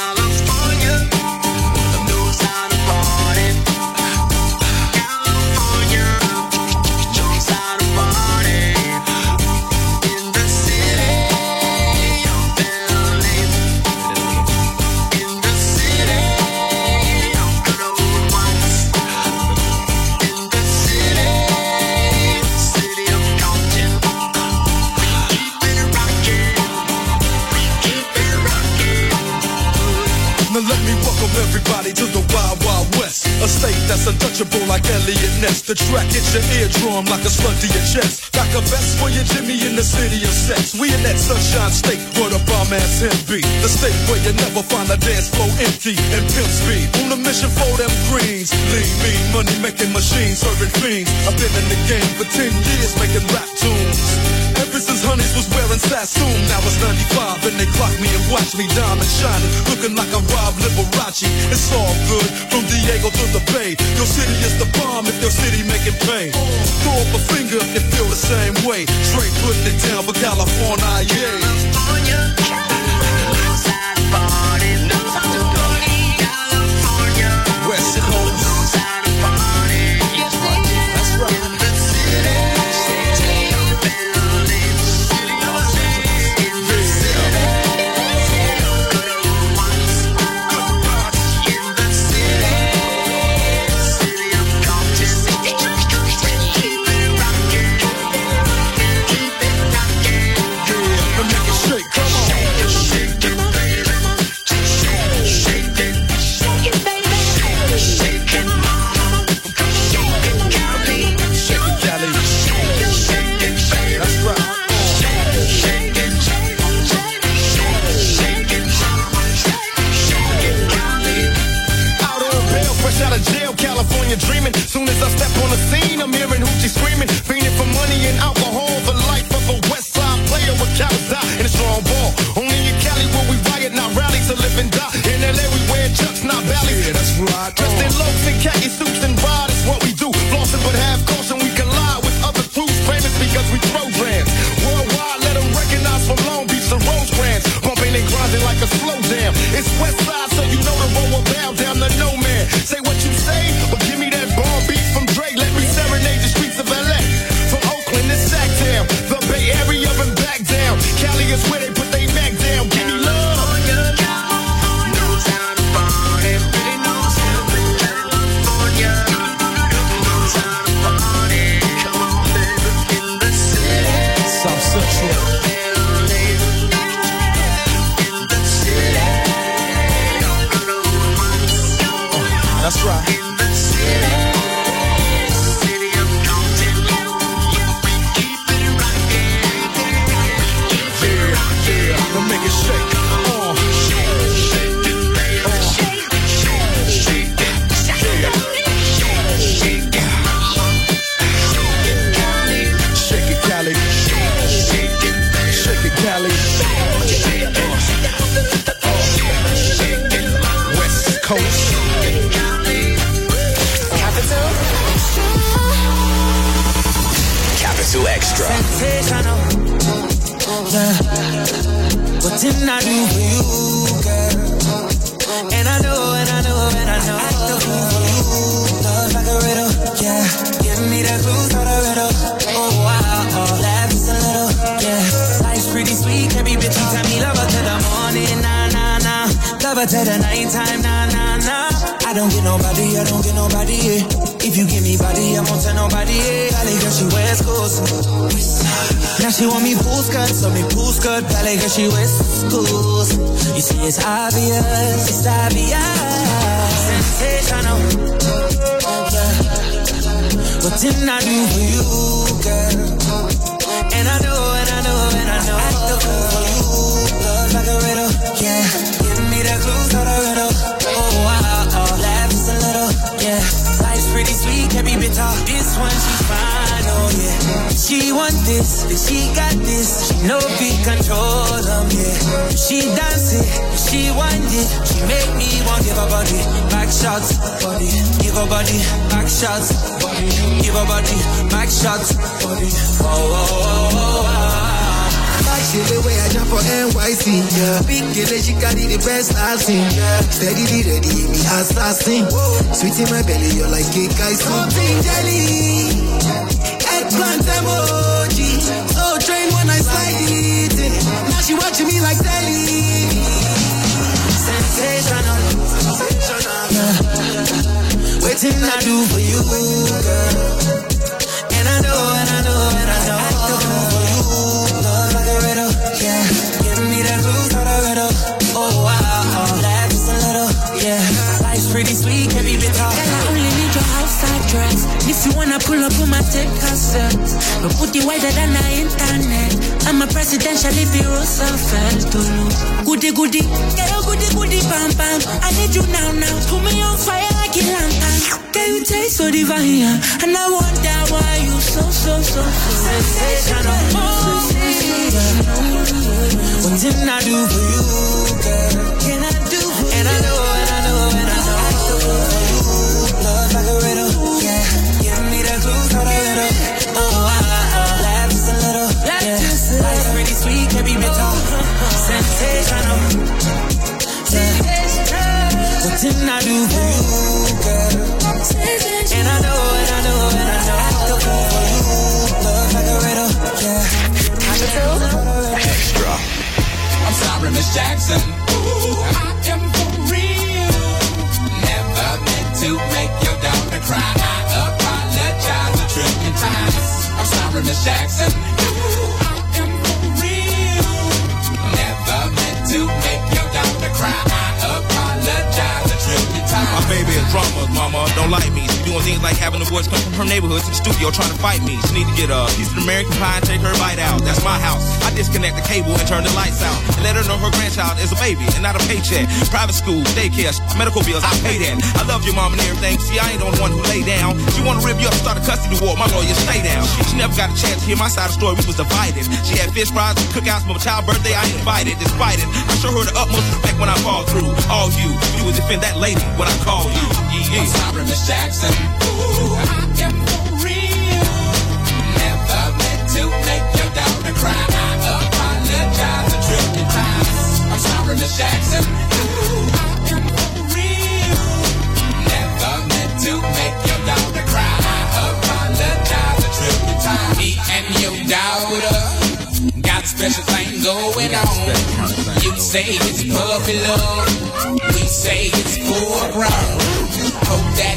[SPEAKER 13] Let me welcome everybody to the Wild Wild West, a state that's untouchable like Elliot Ness. The track hits your eardrum like a slug to your chest. Got a vest for your Jimmy in the city of sex. We in that sunshine state where the bomb ass him be. The state where you never find a dance floor empty and pimp speed. On a mission for them greens. Lean, mean, money making machines, serving fiends. I've been in the game for 10 years making rap tunes. Ever since Honeys was wearing Sassoon, now it's 95 and they clock me and watch me diamond shining, looking like a Rob Liberace. It's all good from Diego to the Bay. Your city is the bomb if your city making pain. Throw up a finger if you feel the same way. Straight putting it down for California, yeah. West Coast. Dreaming. Soon as I step on the scene, I'm hearing hoochie screaming, fiending for money and alcohol. The life of a West Side player with cowards die in a strong ball. Only in Cali where we riot, not rally to live and die. In LA we wear chucks, not valleys. Yeah, that's right. Dressed in loafs and khaki suits and ride is what we do. Flossing but have caution, we collide with other crews. Famous because we throw brands. Worldwide, let them recognize from Long Beach to Rosecrans. Bumping and grinding like a slow jam. It's West Side, so you know the road will bow down to no man. Say what you say, but give me that bomb beat from Dre. Let me serenade the streets of LA. From Oakland to Sacktown, the Bay Area and back down. Cali is where they put they Mac down. Give me love. South Central. That's right. We'll make it shake. Shake it, Cali. Shake it, Cali. West Coast.
[SPEAKER 6] didn't I do for you, girl? And I know, and I know, and I know. Act the fool for you, love like a riddle, yeah. Give me the clues for the riddle. Oh wow, laugh just a little, yeah. Life's pretty sweet, every bitch you tell me love her till the morning, nah, nah, nah. Love her till the nighttime, nah, nah, nah. I don't get nobody, yeah. If you give me body, I won't tell nobody, yeah. Ballet girl, she West Coast. Now she want me pool skirt, so me pool skirt. Ballet girl, she West Coast. You see, it's obvious, sensational. Yeah. What didn't I do for you, girl? And I know, and I know, and I know. Act the fool for you, love like a riddle, yeah. Give me the clues for the riddle. Oh wow, laugh just a little, yeah. Life's pretty sweet, can't be bitter. This one she's fine, oh yeah. She want this, she got this. She know big control them, yeah. She dance it, she want it. She make me want give her body back shots, body. Give her body back shots, body. Give her body back shots, body. Oh, oh, oh, oh, oh.
[SPEAKER 15] She the way I jump for NYC, yeah. Big girl, she carry the best I've seen, yeah. Steady, ready, me assassin. Sweet in my belly, you're like cake, I something jelly. Eggplant emoji. So train when I slide it in. Now she watching me like telly.
[SPEAKER 6] Sensational, yeah. Waiting I do for you, girl. And I know, and I know, and I know. I do for you, love like a riddle, yeah. Give me the clues for the riddle. Oh wow, laugh just a little, yeah. Life's pretty sweet, can be bitter.
[SPEAKER 22] Girl, I only need your outside dress. If you wanna pull up on my take cassette, but put it wider than the internet. I'm a presidential if you Roosevelt. Goody goody, girl, goody goody, bam bam. I need you now, now. Put me on fire like a lantern. Girl, you taste so divine, and I wonder why you so
[SPEAKER 6] sensational. What didn't I do for you, girl? Can I do for you? And I know, and I know, and I know. I do for you, love like a riddle, yeah. Give me the clues for the riddle. Oh, laugh just a little, yeah. Life's pretty sweet, can be bitter. Sensational, yeah. What didn't I do for you, girl? And I know, and I know, and I know. I do for you, love like a riddle, yeah.
[SPEAKER 5] Extra. I'm sorry, Miss Jackson. Ooh, I am for real. Never meant to make your daughter cry. I apologize a trillion times. I'm sorry, Miss Jackson. Ooh, I am for real. Never meant to make your daughter cry. I apologize a trillion times.
[SPEAKER 10] My baby is drama, mama. Don't like me. She doing things like having the boys come from her neighborhood to the studio trying to fight me. She need to get a piece of American pie and take her bite out. That's my house. I disconnect the cable and turn the lights out. And let her know her grandchild is a baby and not a paycheck. Private school, daycare, medical bills, I pay that. I love your mom and everything. See, I ain't the one who lay down. She wanna rip you up, start a custody war. My lawyer, stay down. She never got a chance to hear my side of the story. We was divided. She had fish fries and cookouts for my child's birthday. I ain't invited. Despite it, I show her the utmost respect when I fall through. All you would defend that lady when I call you.
[SPEAKER 5] I'm sorry, Miss Jackson. Ooh, I am for real. Never meant to make your daughter cry. I apologize a trillion times. I'm sorry, Miss Jackson. Ooh, I am for real. Never meant to make your daughter cry. I apologize a trillion times. Me and your daughter got special thing going on. You say it's puppy love. We say it's full grown. Hope that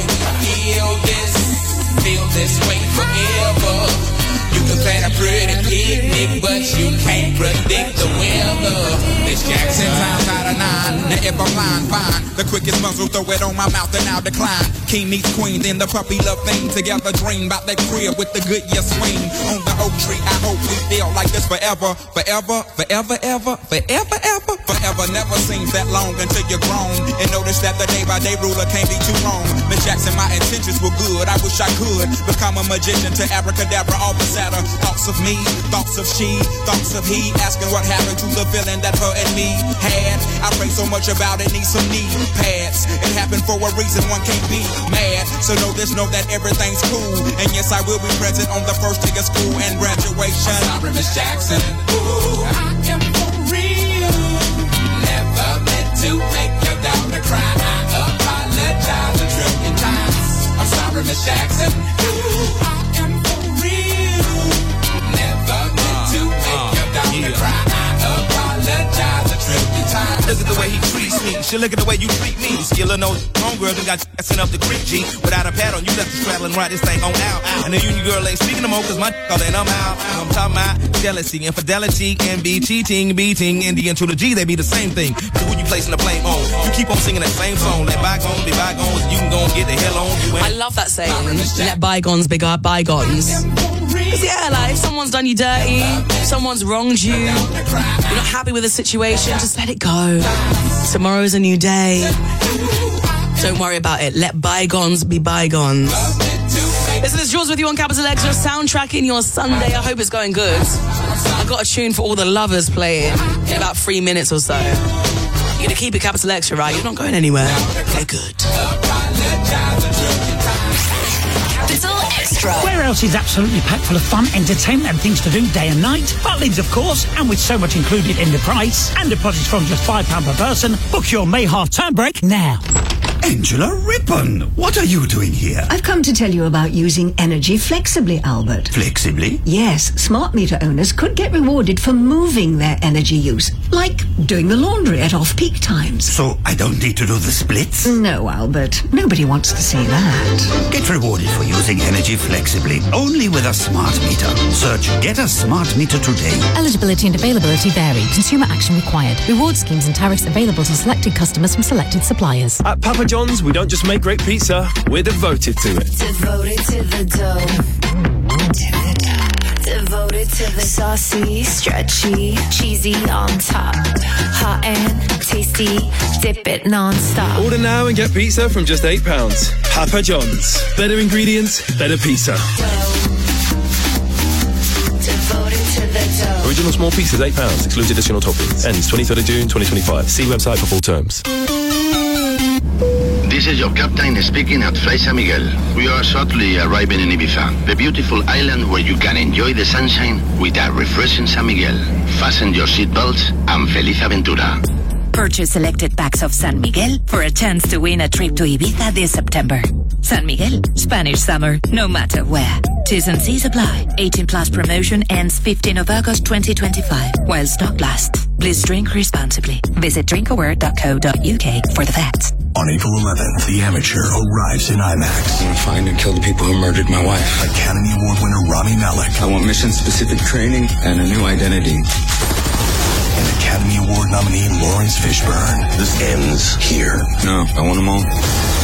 [SPEAKER 5] we feel this way forever. You can plan a pretty picnic, but you can't predict the weather. Miss Jackson times out of 9. Now if I'm lying, fine. The quickest muzzle, throw it on my mouth and I'll decline. King meets queen, then the puppy love thing. Together dream about that crib with the good year swing. On the oak tree, I hope we feel like this forever. Forever, forever, ever, forever, ever. Forever never seems that long until you're grown. And notice that the day by day ruler can't be too wrong. Miss Jackson, my intentions were good. I wish I could become a magician to abracadabra all the Saturn. Thoughts of me, thoughts of she, thoughts of he. Asking what happened to the feeling that her and me had. I pray so much about it, need some knee pads. It happened for a reason, one can't be mad. So know this, know that everything's cool. And yes, I will be present on the first day of school and graduation. I'm sorry, Miss Jackson. Ooh, I am for real.
[SPEAKER 10] me. She look at the way you treat me. Skill or no homegirl that got you sent up the creek, G. Without a pad on, you left the straddle and ride this thing on out. And the union girl ain't speaking no more, cause my all in, I'm out. I'm talking about jealousy, infidelity, envy, cheating, beating, and the N to the G, they be the same thing. So who you placing the blame on? You keep on singing that same song. Let bygones be bygones, you can go and get the hell on you.
[SPEAKER 4] I love that saying. Let bygones be bygones. Cause yeah, like if someone's done you dirty, if someone's wronged you, you're not happy with the situation, just let it go. Tomorrow's a new day. Don't worry about it. Let bygones be bygones. Listen, it's Jules with you on Capital Extra, soundtracking your Sunday. I hope it's going good. I've got a tune for all the lovers playing in about 3 minutes or so. You're gonna keep it Capital Extra, right? You're not going anywhere. They're good.
[SPEAKER 22] Capital Extra. Where else is absolutely packed full of fun, entertainment and things to do day and night? Butlins, of course, and with so much included in the price and deposits from just £5 per person, book your May half-term break now.
[SPEAKER 7] Angela Rippon, what are you doing here?
[SPEAKER 8] I've come to tell you about using energy flexibly, Albert.
[SPEAKER 7] Flexibly?
[SPEAKER 8] Yes, smart meter owners could get rewarded for moving their energy use, like doing the laundry at off-peak times.
[SPEAKER 7] So I don't need to do the splits?
[SPEAKER 8] No, Albert. Nobody wants to see that.
[SPEAKER 7] Get rewarded for using energy flexibly, only with a smart meter. Search Get a Smart Meter today.
[SPEAKER 16] Eligibility and availability vary. Consumer action required. Reward schemes and tariffs available to selected customers from selected suppliers.
[SPEAKER 17] At Papa John's, we don't just make great pizza, we're devoted to it.
[SPEAKER 6] Devoted to the dough. Devoted to the saucy, stretchy, cheesy on top. Hot and tasty, dip it non-stop.
[SPEAKER 17] Order now and get pizza from just £8. Papa John's. Better ingredients, better pizza.
[SPEAKER 6] Devoted to the dough.
[SPEAKER 17] Original small pizzas, £8. Excludes additional toppings. Ends 23rd of June 2025. See website for full terms.
[SPEAKER 18] This is your captain speaking at Fly San Miguel. We are shortly arriving in Ibiza, the beautiful island where you can enjoy the sunshine with a refreshing San Miguel. Fasten your seatbelts and feliz aventura.
[SPEAKER 19] Purchase selected packs of San Miguel for a chance to win a trip to Ibiza this September. San Miguel, Spanish summer, no matter where. T's and C's apply. 18 plus promotion ends 15 of August 2025 while stock lasts. Please drink responsibly. Visit drinkaware.co.uk for the facts.
[SPEAKER 12] On April 11th, The Amateur arrives in IMAX.
[SPEAKER 26] I want to find and kill the people who murdered my wife.
[SPEAKER 12] Academy Award winner Rami Malek.
[SPEAKER 26] I want mission-specific training and a new identity.
[SPEAKER 12] And Academy Award nominee Lawrence Fishburne. This ends here.
[SPEAKER 26] No, I want them all.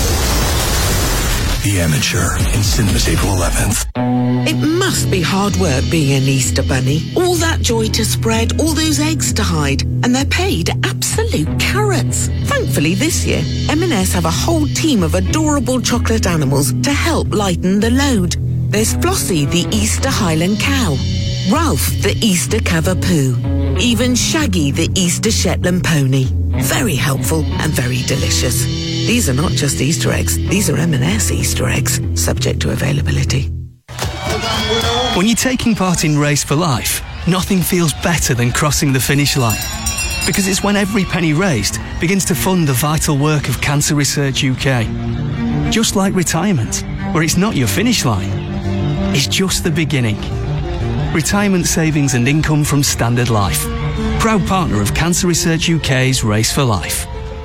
[SPEAKER 12] The Amateur in cinemas April 11th.
[SPEAKER 20] It must be hard work being an Easter bunny. All that joy to spread, all those eggs to hide, and they're paid absolute carrots. Thankfully this year, M&S have a whole team of adorable chocolate animals to help lighten the load. There's Flossie, the Easter Highland cow, Ralph, the Easter Cavapoo, even Shaggy, the Easter Shetland pony. Very helpful and very delicious. These are not just Easter eggs, these are M&S Easter eggs, subject to availability.
[SPEAKER 21] When you're taking part in Race for Life, nothing feels better than crossing the finish line. Because it's when every penny raised begins to fund the vital work of Cancer Research UK. Just like retirement, where it's not your finish line, it's just the beginning. Retirement savings and income from Standard Life. Proud partner of Cancer Research UK's Race for Life.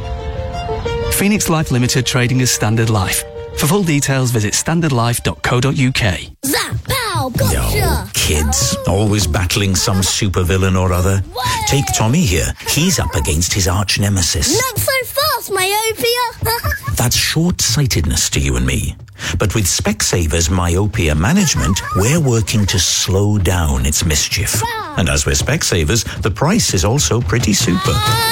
[SPEAKER 21] Phoenix Life Limited trading as Standard Life. For full details, visit standardlife.co.uk.
[SPEAKER 29] Zap, pow, gotcha!
[SPEAKER 30] No, kids, always battling some supervillain or other.
[SPEAKER 29] What?
[SPEAKER 30] Take Tommy here. He's up against his arch nemesis.
[SPEAKER 29] Not so fast, myopia!
[SPEAKER 30] That's short-sightedness to you and me. But with Specsavers Myopia Management, we're working to slow down its mischief. And as with Specsavers, the price is also pretty super.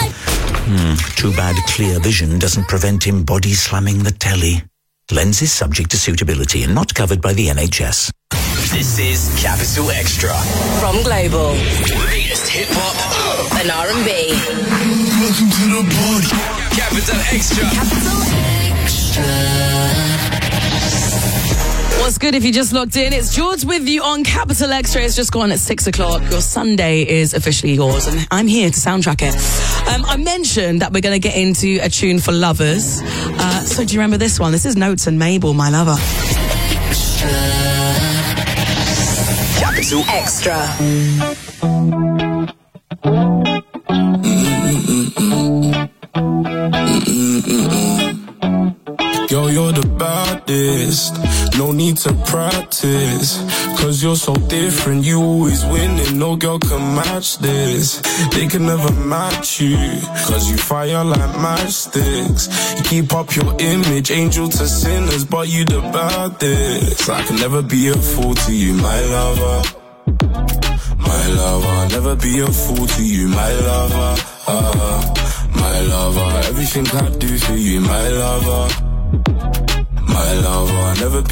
[SPEAKER 30] Too bad clear vision doesn't prevent him body slamming the telly. Lenses subject to suitability and not covered by the NHS.
[SPEAKER 2] This is Capital Extra.
[SPEAKER 3] From Global.
[SPEAKER 2] Latest hip hop
[SPEAKER 3] and R&B.
[SPEAKER 2] Welcome to the party. Capital Extra.
[SPEAKER 3] Capital Extra.
[SPEAKER 4] What's good if you just logged in? It's George with you on Capital Extra. It's just gone at 6 o'clock. Your Sunday is officially yours, and I'm here to soundtrack it. I mentioned that we're going to get into a tune for lovers. So do you remember this one? This is Notes and Mabel, My Lover.
[SPEAKER 2] Capital
[SPEAKER 3] Extra.
[SPEAKER 1] practiced. No need to practice, cause you're so different. You always winning, no girl can match this. They can never match you, cause you fire like matchsticks. You keep up your image, angel to sinners, but you the baddest. I can never be a fool to you, my lover. My lover, never be a fool to you, my lover. My lover, everything I do for you, my lover. My lover, never